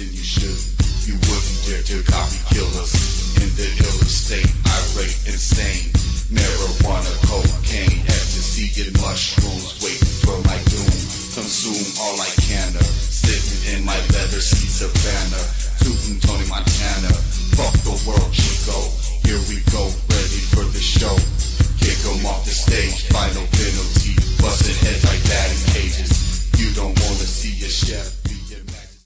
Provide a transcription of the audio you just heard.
then you should. You wouldn't dare to copy killers in the illest state, irate, insane. Marijuana, cocaine, ecstasy, and mushrooms, wait for my doom. Consume all